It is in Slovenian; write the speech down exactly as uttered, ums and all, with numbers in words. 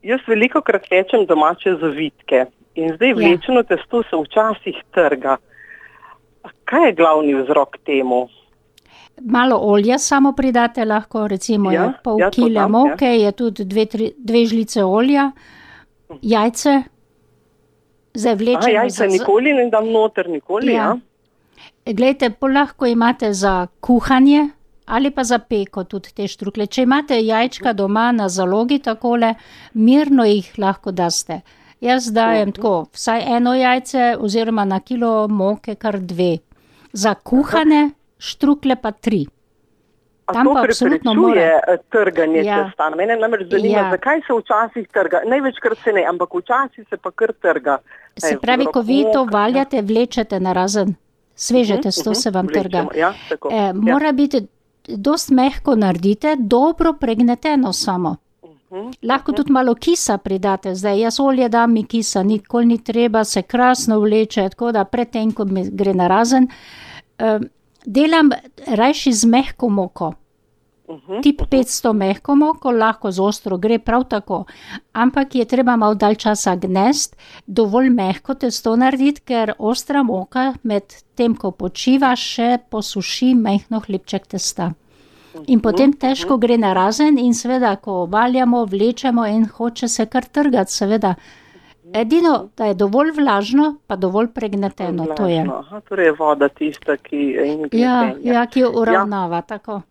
Jaz veliko krat pečem domače zavitke in zdaj vlečeno testo se včasih trga. Kaj je glavni vzrok temu? Malo olja samo pridate lahko, recimo Ja, je pol ja, to kile dam, moke, je tudi dve, tri, dve žlice olja, jajce, zdaj A, vlečemo jajca za... nikoli ne dam noter, nikoli, ja? Glejte, pol lahko imate za kuhanje ali pa za peko tudi te štrukle. Če imate jajčka doma na zalogi takole, mirno jih lahko daste. Jaz dajem tako, vsaj eno jajce oziroma na kilo moke kar dve. Za kuhane štrukle pa tri. A Tam to pa absolutno preprečuje mora. trganje Ja. testa? Mene namreč zanima, Ja. zakaj se včasih trga. Največkrat se ne, ampak včasih se pa kar trga. Se pravi, ko vi to valjate, vlečete narazen. Sveže Mhm, testo mhm, se vam trga. vlečemo, ja, tako, E, ja. mora biti, dost mehko naredite, dobro pregneteno samo. Lahko tudi malo kisa pridate. Zdaj, jaz olje dam, mi kisa nikoli ni treba, se krasno vleče, tako da predtem, ko mi gre narazen. E, delam rajši z mehko moko. Tip petsto mehko moko, lahko z ostro gre prav tako, ampak je treba malo dalj časa gnest, dovolj mehko testo narediti, ker ostra moka med tem, ko počiva, še posuši mehno hlebček testa. In potem težko gre narazen in seveda, ko valjamo, vlečemo in hoče se kar trgati, seveda. Edino, da je dovolj vlažno, pa dovolj pregneteno, to je. Aha, torej je voda tista, ki... Ja, ja, ki jo uravnava, tako.